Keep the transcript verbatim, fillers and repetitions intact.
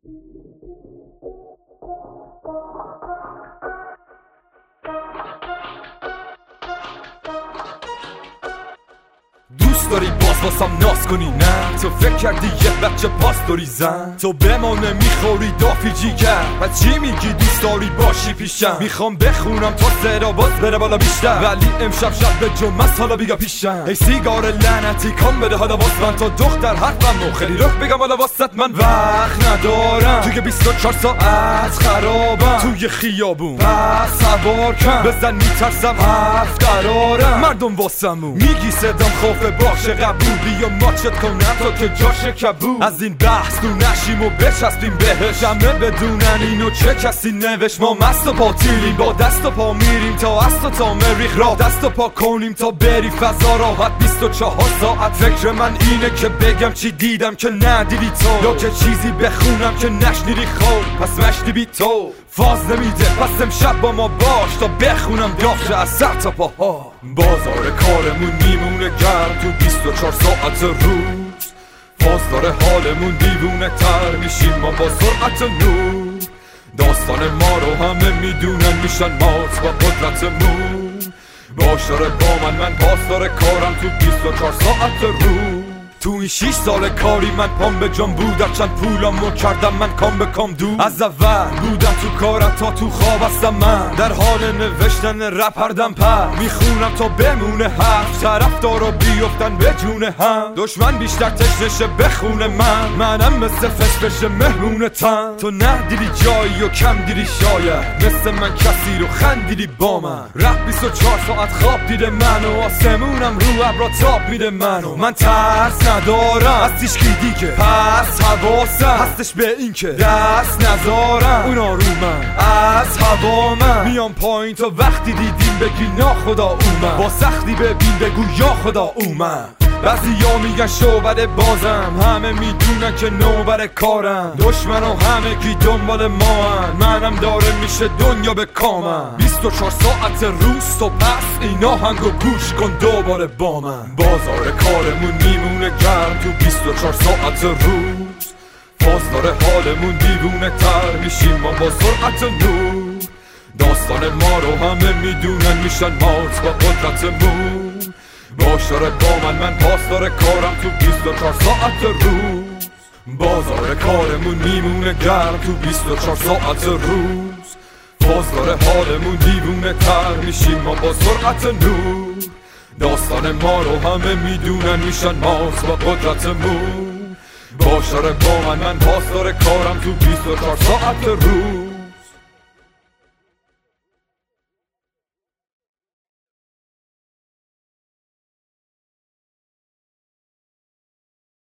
دوست داری باز واسم ناز کنی نه؟ تو فکر کردی یه بچه پاس داری زن؟ تو به ما نمیخوری دافی جیگر پس چی میگی دوست داری باشی پیشم؟ میخوام بخونم تا صدا باز بره بالا بیشتر، ولی امشب شب به جمعه حالا بیگا پیشم. ای سیگار لعنتی کام بده حالا واس من، تا دختر حرفم و خیلی رخ بگم حالا واسط من وقت ندارم، توی بیست و چهار ساعت خرابم توی خیابون پس سوار کن بزن میترسم حرف قرارم مردم واسمون میگی صدام خوف باشه قبول بیا ماچت کنم تا که جاش کبول. از این بحث تو نشیم و بچسبیم بهش، همه بدونن اینو چه کسی نوشت. ما مست و پاتیلیم با دست و پا میریم تا است و تا مریخ را دست و پا کنیم تا بری فضا راحت بیست و چهار ساعت. فکر من اینه که بگم چی دیدم که ندیدی تو، یا که چیزی بخونم که نشنیدی خوب پس مشتی بی تو. فاز نمیده پس امشب با ما باش تا بخونم دافشه از سر تا پاها. بازار کارمون میمونه گرم تو بیست و چهار ساعت روز، فاز داره حالمون دیوونه تر میشیم ما با سرعت نور. داستان ما رو همه میدونن میشن مات با قدرتمون. باش داره با من من پاس داره کارم تو بیست و چهار ساعت روز. تو این شیش سال کاری من پام به جام بود، چند پولامو کردم من کام به کام دو. از اول بودم تو کارت تا تو خواب هستم من، در حال نوشتن رپ هر دم پر میخونم تا بمونه حرف، طرفدارا بیفتن به جون هم، دشمن بیشتر تشنشه بخونه من، منم مثل فسفش مهمون تن. تو نه دیدی جایی و کم دیدی شاید مثل من کسی رو خندیدی با من. رپ بیست و چهار ساعت خواب دیده منو، آسمونم رو ابرا تاب میده منو. من ترس ندارم از تیشکی دیگه پس حواسم هستش به این که دست نذارم اونا رو من از هوا من میام پایین تا وقتی دیدیم بگی ناخدا اومد، با سختی ببین بگو یا خدا اومد. بعضیا میگن شعبده بازم، همه میدونن که نوبر کارم، دشمن و همه کی دنبال ما هن. منم داره میشه دنیا به کامم، بیست و چهار ساعت روز تو پس اینا هنگو گوش کن دوباره با من. بازار کارمون میمونه گرم تو بیست و چهار ساعت روز، فاز داره حالمون دیوونه تر میشیم ما با سرعت نور. داستان ما رو همه میدونن میشن مات با قدرتمون. باش داره با من من پاس داره کارم تو بیست و چهار ساعت روز. بازار کارمون میمونه گرم تو بیست و چهار ساعت روز، فاز داره حالمون دیوونه تر میشیم ما با سرعت نور. داستان ما رو همه میدونن میشن مات با قدرتمون. باش داره با من من پاس داره کارم تو بیست و چهار ساعت روز.